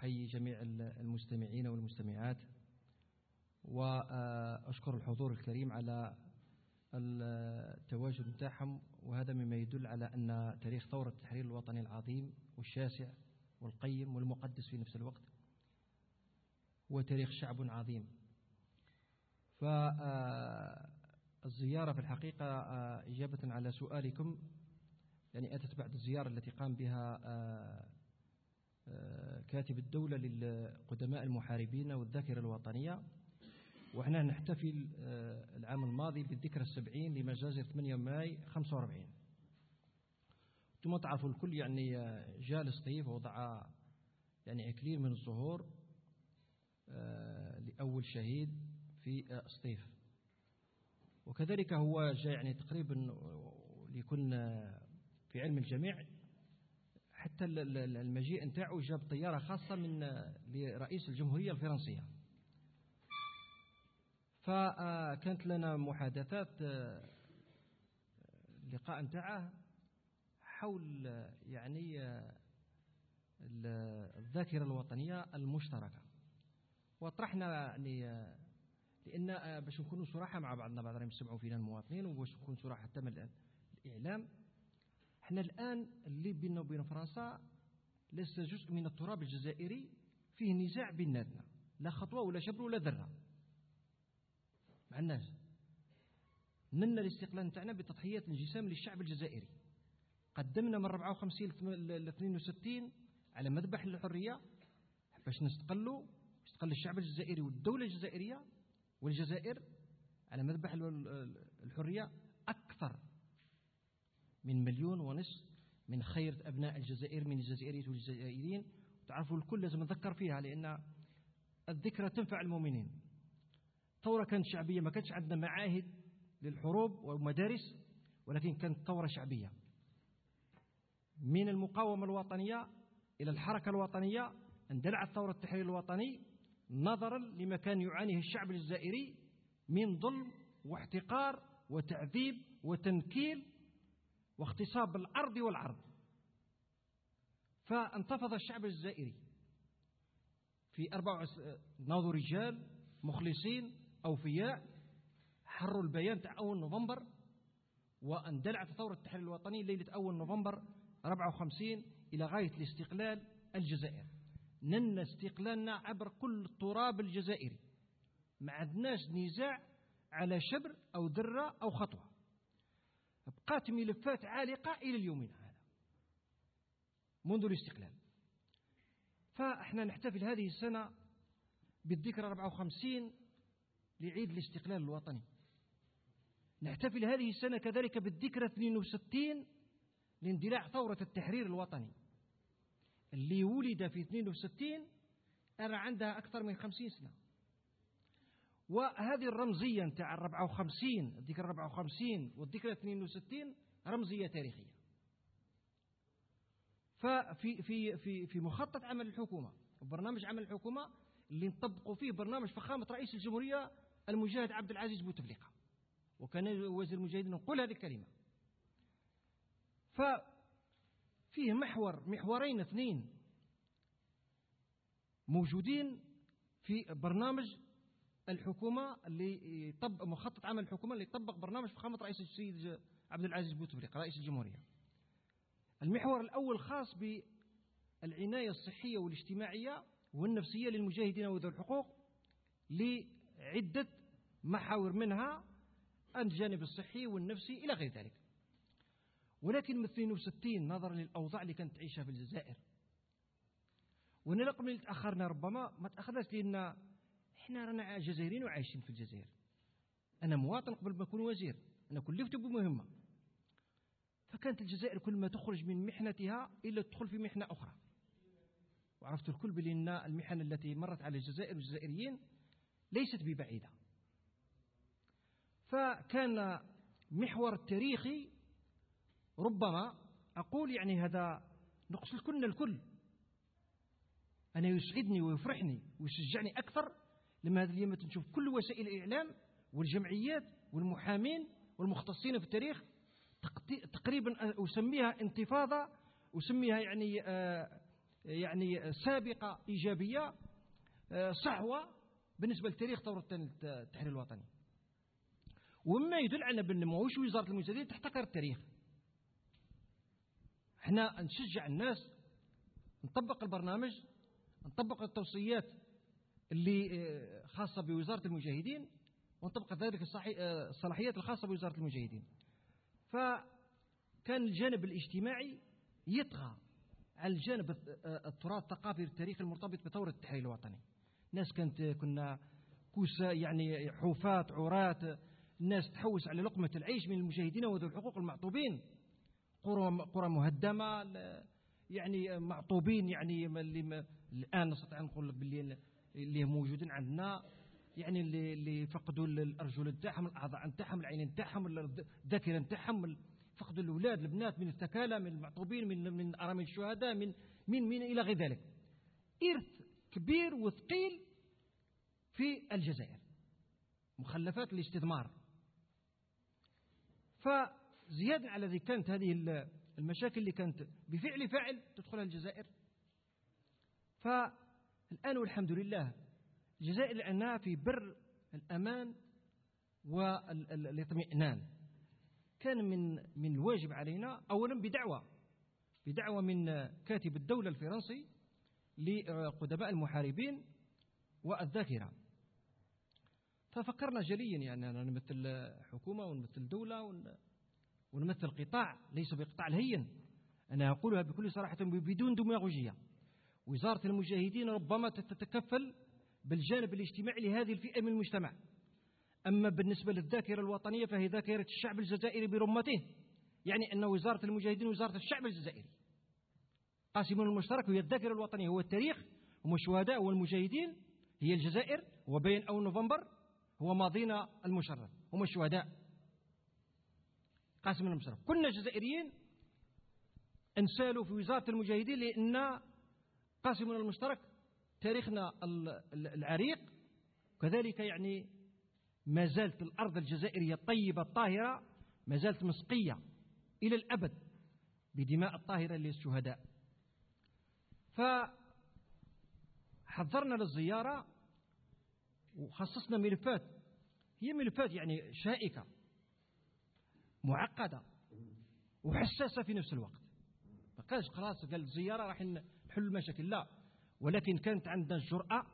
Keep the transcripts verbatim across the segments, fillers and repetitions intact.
وأحيي جميع المستمعين والمستمعات، وأشكر الحضور الكريم على التواجد متاعهم. وهذا مما يدل على أن تاريخ ثورة التحرير الوطني العظيم والشاسع والقيم والمقدس في نفس الوقت هو تاريخ شعب عظيم. فالزيارة في الحقيقة إجابة على سؤالكم يعني أتت بعد الزيارة التي قام بها كاتب الدولة للقدماء المحاربين والذاكرة الوطنية، وإحنا نحتفل العام الماضي بالذكرى السبعين لمجازر ثمانية ماي خمسة وأربعين. ثم تعرفوا الكل يعني جاء لسطيف ووضع يعني إكليل من الزهور لأول شهيد في سطيف، وكذلك هو جاء يعني تقريبا ليكون في علم الجميع حتى المجيء نتاعو جاب طيارة خاصة من لرئيس الجمهورية الفرنسية. فكانت لنا محادثات اللقاء نتاعه حول يعني الذاكرة الوطنية المشتركة، وطرحنا يعني لأن باش نكونوا صراحة مع بعضنا، بعض راهم يسمعوا فينا المواطنين، وباش نكون صراحة حتى من الإعلام. احنا الآن اللي بيننا وبين فرنسا ليس جزء من التراب الجزائري فيه نزاع بيناتنا، لا خطوة ولا شبر ولا ذرة مع الناس. نلنا الاستقلال نتاعنا بتضحيات انجسام للشعب الجزائري، قدمنا من أربعة وخمسين ل اثنين وستين على مذبح الحرية باش نستقلوا، يستقل الشعب الجزائري والدولة الجزائرية والجزائر على مذبح الحرية أكثر من مليون ونصف من خيرة أبناء الجزائر من الجزائريين والجزائريين. وتعرفوا الكل لازم نذكر فيها لأن الذكرى تنفع المؤمنين. ثورة كانت شعبية، ما كانتش عندنا معاهد للحروب ومدارس، ولكن كانت ثورة شعبية من المقاومة الوطنية إلى الحركة الوطنية. اندلعت ثورة التحرير الوطني نظرا لما كان يعانيه الشعب الجزائري من ظلم واحتقار وتعذيب وتنكيل واغتصاب الأرض والعرض. فانتفض الشعب الجزائري في أربعة ناضوا رجال مخلصين أوفياء حروا البيان تاع أول نوفمبر، واندلعت ثورة التحرير الوطني ليلة أول نوفمبر أربعة وخمسين إلى غاية الاستقلال الجزائر. نلنا استقلالنا عبر كل التراب الجزائري، ما عندناش نزاع على شبر أو ذرة أو خطوة. بقات ملفات عالقة إلى اليومين هذا منذ الاستقلال. فإحنا نحتفل هذه السنة بالذكرى أربعة وخمسين لعيد الاستقلال الوطني. نحتفل هذه السنة كذلك بالذكرى اثنين وستين لاندلاع ثورة التحرير الوطني اللي ولد في اثنين وستين أرى عندها أكثر من خمسين سنة. وهذه الرمزية نتاع أربعة وخمسين، الذكرى أربعة وخمسين والذكرى اثنين وستين رمزية تاريخية. ففي في في في مخطط عمل الحكومة وبرنامج عمل الحكومة اللي نطبقوا فيه برنامج فخامة رئيس الجمهورية المجاهد عبد العزيز بوتفليقة، وكان وزير المجاهدين نقول هذه الكلمة. ففيه محور محورين اثنين موجودين في برنامج الحكومة اللي يطبق مخطط عمل الحكومة اللي يطبق برنامج فخامة رئيس السيد عبد العزيز بوتفليقة رئيس الجمهورية. المحور الأول خاص بالعناية الصحية والاجتماعية والنفسية للمجاهدين وذوي الحقوق لعدة محاور، منها الجانب الصحي والنفسي إلى غير ذلك. ولكن من اثنين وستين نظرا للأوضاع اللي كانت تعيشها في الجزائر، ونلقى من تأخرنا، ربما ما تأخرناش لأن إحنا رانا جزائريين وعايشين في الجزائر. أنا مواطن قبل ما أكون وزير، أنا كلفت بمهمة. فكانت الجزائر كل ما تخرج من محنتها إلا تدخل في محنة أخرى. وعرفت الكل بأن المحن التي مرت على الجزائر والجزائريين ليست ببعيدة. فكان محور التاريخي ربما أقول يعني هذا نقص لكل الكل. أنا يسعدني ويفرحني ويشجعني أكثر لما هذا اليوم تنشوف كل وسائل الإعلام والجمعيات والمحامين والمختصين في التاريخ تقريبا أسميها انتفاضة، أسميها يعني يعني سابقة إيجابية صحوة بالنسبة لتاريخ ثورة التحرير الوطني. ومما يدل على بأن ماهوش وزارة المجاهدين تحتكر التاريخ. احنا نشجع الناس نطبق البرنامج، نطبق التوصيات اللي خاصة بوزارة المجاهدين، ونطبق ذلك الصلاحيات الخاصة بوزارة المجاهدين. فكان الجانب الاجتماعي يطغى على الجانب التراث الثقافي التاريخي المرتبط بثورة التحرير الوطني. الناس كانت كنا كوسا يعني حوفات عراة، الناس تحوس على لقمة العيش من المجاهدين وذو الحقوق المعطوبين، قرى قرى مهدمة يعني معطوبين، يعني اللي الآن نستطيع نقول باللي اللي موجودين عندنا، يعني اللي اللي فقدوا الأرجل نتاعهم، الأعضاء نتاعهم، العينين نتاعهم، الذاكرة نتاعهم، فقدوا الأولاد البنات من الثكالى، من المعطوبين، من من أرامل الشهداء، من من من إلى غير ذلك. إرث كبير وثقيل في الجزائر، مخلفات الاستثمار. فزيادة على ذلك كانت هذه المشاكل اللي كانت بفعل فاعل تدخلها الجزائر. فالآن والحمد لله الجزائر لأنها في بر الأمان والاطمئنان. كان من من الواجب علينا أولا بدعوة بدعوة من كاتب الدولة الفرنسي لقدماء المحاربين والذاكرة. ففكرنا جليا، يعني أنا نمثل حكومة ونمثل دولة ونمثل قطاع ليس بقطاع الهين، أنا أقولها بكل صراحة بدون دماغوجية. وزارة المجاهدين ربما تتكفل بالجانب الاجتماعي لهذه الفئة من المجتمع، أما بالنسبة للذاكرة الوطنية فهي ذاكرة الشعب الجزائري برمته، يعني أن وزارة المجاهدين وزارة الشعب الجزائري. قاسم المشترك هي الذاكرة الوطنية، هو التاريخ، هم الشهداء والمجاهدين، هي الجزائر، هو بين أو نوفمبر، هو ماضينا المشرف، هم الشهداء. قاسم المشترك كنا جزائريين انسالوا في وزارة المجاهدين، لأن قاسم المشترك تاريخنا العريق، كذلك يعني ما زالت الأرض الجزائرية الطيبة الطاهرة ما زالت مسقية إلى الأبد بدماء الطاهرة للشهداء. فحضرنا للزيارة وخصصنا ملفات، هي ملفات يعني شائكة معقدة وحساسة في نفس الوقت. ما كانش خلاص قال الزيارة راح نحل المشاكل، لا، ولكن كانت عندنا الجرأة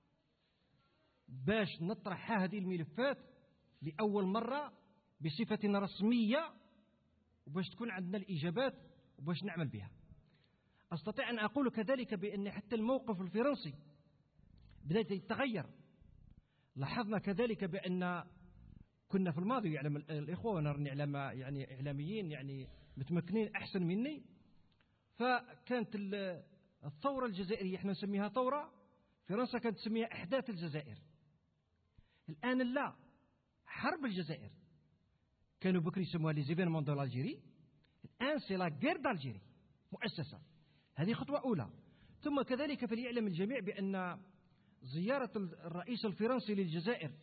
باش نطرح هذه الملفات لأول مرة بصفة رسمية، وباش تكون عندنا الإجابات وباش نعمل بها. أستطيع أن أقول كذلك بأن حتى الموقف الفرنسي بدأ يتغير. لاحظنا كذلك بأن كنا في الماضي، يعلم الإخوة ونرني إعلام يعني إعلاميين يعني متمكنين أحسن مني، فكانت الثورة الجزائرية احنا نسميها ثورة، فرنسا كانت تسميها أحداث الجزائر. الآن لا، حرب الجزائر، كانوا بكري يسموها لي زيفينمون دو الجيري، الآن سي لا غير دالجيري مؤسسة. هذه خطوة أولى. ثم كذلك فليعلم الجميع بأن زيارة الرئيس الفرنسي للجزائر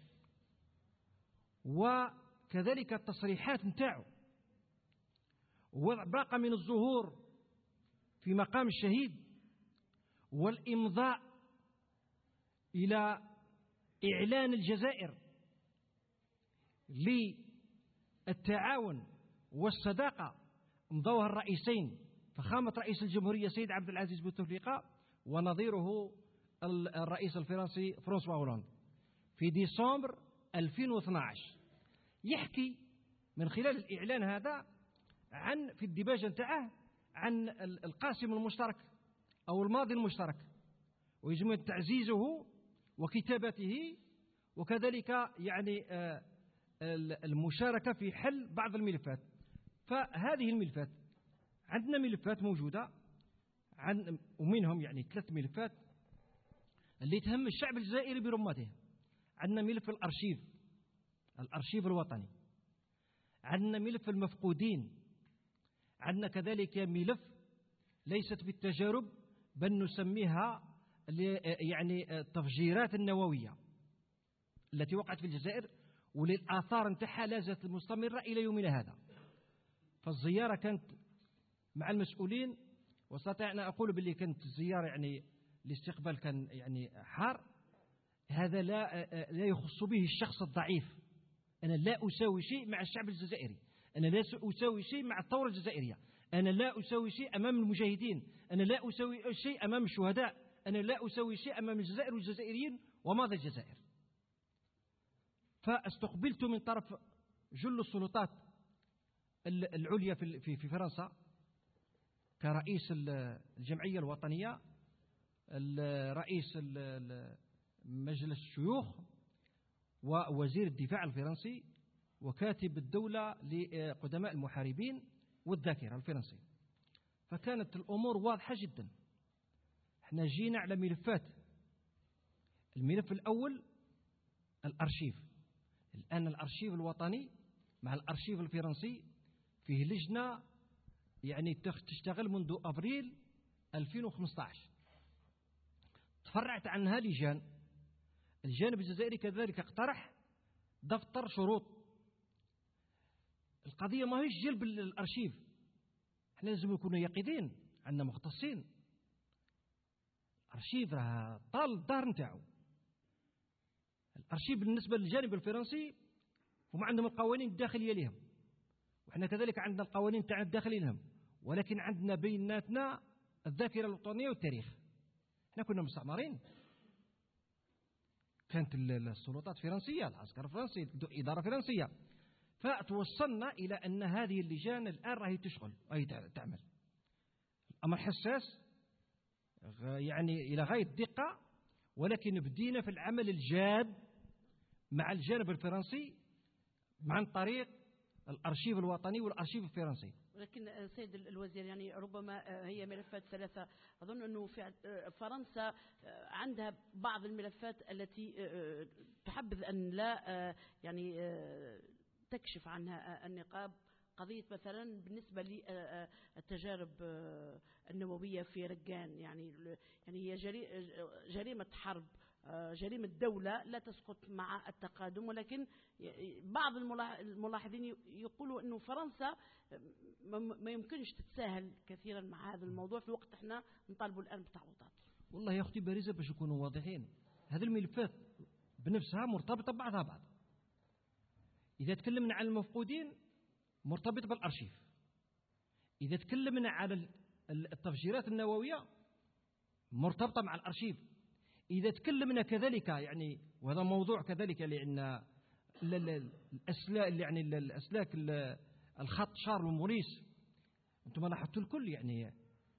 وكذلك التصريحات نتاعو ووضع باقة من الزهور في مقام الشهيد والإمضاء إلى إعلان الجزائر للتعاون والصداقة، مضوها الرئيسين، فخامة رئيس الجمهورية سيد عبد العزيز بوتفليقة ونظيره الرئيس الفرنسي فرانسوا هولاند في ديسمبر ألفين واثني عشر. يحكي من خلال الإعلان هذا عن في الديباجة نتاعه عن القاسم المشترك أو الماضي المشترك، ويجب تعزيزه وكتابته، وكذلك يعني المشاركة في حل بعض الملفات. فهذه الملفات عندنا ملفات موجودة عن ومنهم يعني ثلاث ملفات اللي تهم الشعب الجزائري برمته. عندنا ملف الأرشيف الأرشيف الوطني، عندنا ملف المفقودين، عندنا كذلك ملف ليست بالتجارب بل نسميها يعني التفجيرات النووية التي وقعت في الجزائر وللآثار نتاعها لا زالت مستمرة إلى يومنا هذا. فالزيارة كانت مع المسؤولين واستطيع أن أقول باللي كانت الزيارة يعني الاستقبال كان يعني حار. هذا لا لا يخص به الشخص الضعيف. أنا لا أساوي شيء مع الشعب الجزائري، أنا لا أساوي شيء مع الثورة الجزائرية، أنا لا أساوي شيء أمام المجاهدين، أنا لا أساوي شيء أمام الشهداء، أنا لا أساوي شيء أمام الجزائر والجزائريين وماضي الجزائر. فاستقبلت من طرف جل السلطات العليا في في فرنسا كرئيس الجمعية الوطنية، رئيس مجلس الشيوخ، ووزير الدفاع الفرنسي، وكاتب الدولة لقدماء المحاربين والذاكرة الفرنسي. فكانت الأمور واضحة جدا. احنا جينا على ملفات. الملف الأول الأرشيف. الآن الأرشيف الوطني مع الأرشيف الفرنسي فيه لجنة يعني تشتغل منذ أبريل ألفين وخمسة عشر. تفرعت عنها لجان. الجانب الجزائري كذلك اقترح دفتر شروط. القضية ما هيش جلب الأرشيف، احنا لازم نكونوا يقظين، عندنا مختصين. الأرشيف راه طال الدار نتاعو. الأرشيف بالنسبة للجانب الفرنسي هم عندهم القوانين الداخلية لهم، وإحنا كذلك عندنا القوانين تاعنا الداخلية لهم، ولكن عندنا بيناتنا الذاكرة الوطنية والتاريخ. احنا كنا مستعمرين، كانت السلطات فرنسية، العسكر الفرنسي، الإدارة فرنسية. فتوصلنا إلى أن هذه اللجان الآن راهي تشغل، راهي تعمل. الأمر حساس يعني إلى غاية الدقة، ولكن بدينا في العمل الجاد مع الجانب الفرنسي عن طريق الأرشيف الوطني والأرشيف الفرنسي. ولكن سيد الوزير يعني ربما هي ملفات ثلاثة. أظن أنه في فرنسا عندها بعض الملفات التي تحبذ أن لا يعني تكشف عنها النقاب. قضية مثلا بالنسبة للتجارب النووية في رقان، يعني يعني هي جريمة حرب، جريمة دولة لا تسقط مع التقادم. ولكن بعض الملاحظين يقولوا أنه فرنسا ما يمكنش تتساهل كثيرا مع هذا الموضوع، في وقت احنا نطالبوا الآن بتعويضات. والله يا أختي بارزة، باش نكونوا واضحين، هذه الملفات بنفسها مرتبطة ببعضها بعض. إذا تكلمنا عن المفقودين مرتبط بالأرشيف. إذا تكلمنا على التفجيرات النووية مرتبطة مع الأرشيف. إذا تكلمنا كذلك يعني، وهذا موضوع كذلك، لأن الأسلاك يعني الأسلاك الخط شارل وموريس، أنتم لاحظتوا الكل يعني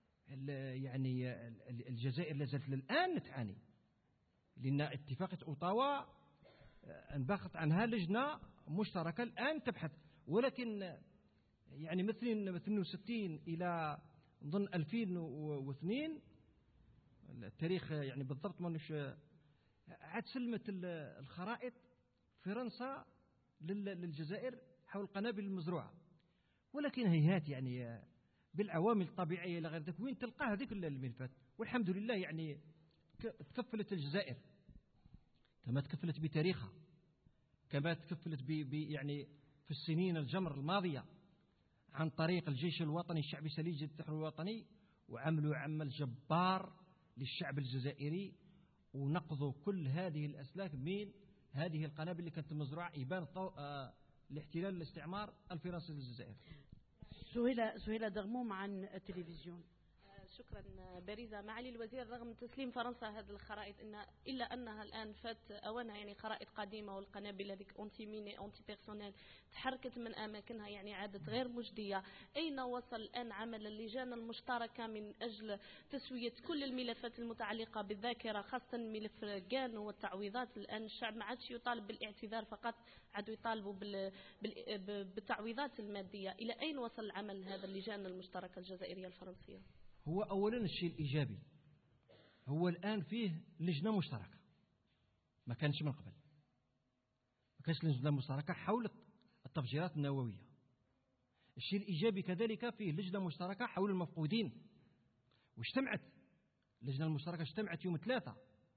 يعني الجزائر لازالت الآن تعاني، لأن اتفاقية أوتاوا انبثقت عنها لجنة مشتركة الآن تبحث. ولكن يعني مثل اثنين وستين إلى ضمن ألفين واثنين التاريخ يعني بالضبط مانوش، عاد سلمت الخرائط فرنسا للجزائر حول القنابل المزروعة. ولكن هيهات يعني بالعوامل الطبيعية إلى غير ذلك وين تلقى هذيك الملفات. والحمد لله يعني تكفلت الجزائر كما تكفلت بتاريخها، كما تكفلت ب يعني في السنين الجمر الماضية عن طريق الجيش الوطني الشعبي السليجي للتحرير الوطني، وعملوا عمل جبار للشعب الجزائري، ونقضوا كل هذه الأسلاك من هذه القنابل اللي كانت مزروعة إبان آه الاحتلال الاستعمار الفرنسي للجزائر. سهيلة سهيلة دغموم عن التلفزيون. شكرا بارزة. معالي الوزير، رغم تسليم فرنسا هذه الخرائط إن إلا أنها الآن فات أوانها، يعني خرائط قديمة والقنابل هذيك أونتي ميني أونتي بيرسونيل تحركت من أماكنها، يعني عادت غير مجدية. أين وصل الآن عمل اللجان المشتركة من أجل تسوية كل الملفات المتعلقة بالذاكرة، خاصة ملف رقان والتعويضات؟ الآن الشعب ما عادش يطالب بالاعتذار فقط، عادوا يطالبوا بالتعويضات المادية. إلى أين وصل العمل هذا اللجان المشتركة الجزائرية الفرنسية؟ هو أولا الشيء الإيجابي هو الآن فيه لجنة مشتركة، ما كانش من قبل، ما كانش لجنة مشتركة حول التفجيرات النووية. الشيء الإيجابي كذلك فيه لجنة مشتركة حول المفقودين، واجتمعت اللجنة المشتركة اجتمعت يوم ثلاثة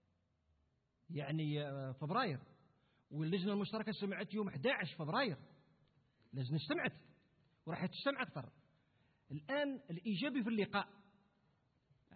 يعني فبراير، واللجنة المشتركة اجتمعت يوم أحد عشر فبراير. لجنة اجتمعت وراح تجتمع أكثر. الآن الإيجابي في اللقاء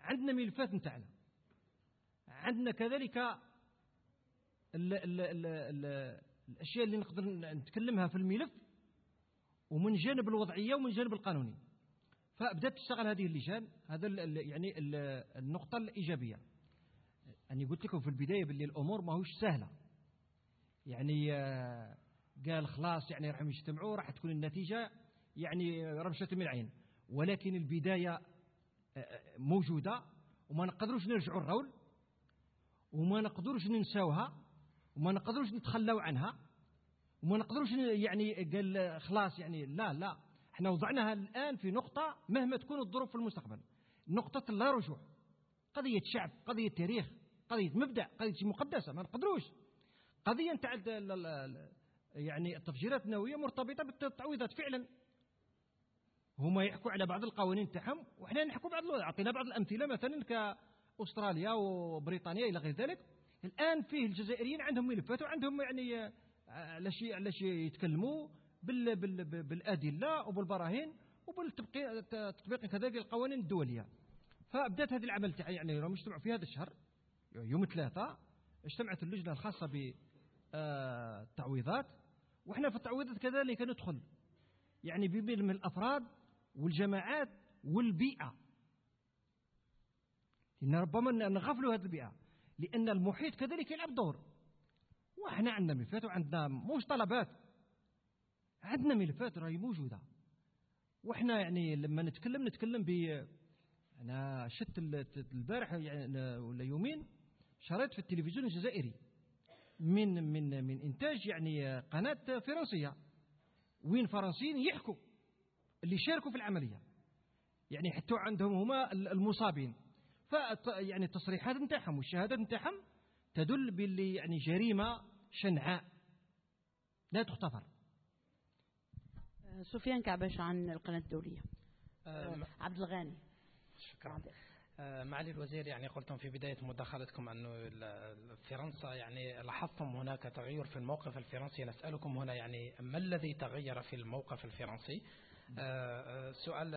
عندنا ملفات نتاعنا، عندنا كذلك ال ال ال ال الأشياء اللي نقدر نتكلمها في الملف، ومن جانب الوضعية ومن جانب القانوني. فبدأت تشتغل هذه اللجان. هذا ال يعني ال النقطة الإيجابية. أنا قلت لكم في البداية باللي الأمور ما هوش سهلة، يعني قال خلاص يعني راح يجتمعوا راح تكون النتيجة يعني رمشة من العين، ولكن البداية موجودة وما نقدروش نرجعوا الرول، وما نقدروش ننساوها، وما نقدروش نتخلوا عنها، وما نقدروش يعني قال خلاص يعني لا لا احنا وضعناها الآن في نقطة مهما تكون الظروف في المستقبل، نقطة لا رجوع. قضية شعب، قضية تاريخ، قضية مبدأ، قضية مقدسة، ما نقدروش. قضية نتاع يعني التفجيرات النووية مرتبطة بالتعويضات فعلا. هما يحكوا على بعض القوانين تاعهم وإحنا نحكوا بعض. أعطينا بعض الأمثلة مثلا كأستراليا وبريطانيا إلى غير ذلك. الآن فيه الجزائريين عندهم ملفات وعندهم يعني على شيء على شيء يتكلموا بال بال بالأدلة وبالبراهين وبالتطبيق كذلك القوانين الدولية. فبدأت هذا العمل تاع يعني راهم يجتمعوا في هذا الشهر يوم ثلاثة. اجتمعت اللجنة الخاصة بالتعويضات، وإحنا في التعويضات كذلك ندخل يعني بين الأفراد والجماعات والبيئة، لأن ربما نغفلوا هذه البيئة، لأن المحيط كذلك يلعب دور. وإحنا عندنا ملفات وعندنا مش طلبات، عندنا ملفات راهي موجودة. وإحنا يعني لما نتكلم نتكلم ب أنا شفت البارح يعني ولا يومين شريت في التلفزيون الجزائري من من من إنتاج يعني قناة فرنسية، وين فرنسيين يحكوا اللي شاركوا في العملية، يعني حتى عندهم هما المصابين. ف يعني التصريحات نتاعهم والشهادات نتاعهم تدل باللي يعني جريمة شنعاء لا تغتفر. سفيان كعباش عن القناة الدولية. أه عبد الغاني. شكرا. أه معالي الوزير، يعني قلتم في بداية مداخلتكم أنه فرنسا يعني لاحظتم هناك تغير في الموقف الفرنسي. نسألكم هنا يعني ما الذي تغير في الموقف الفرنسي؟ أه سؤال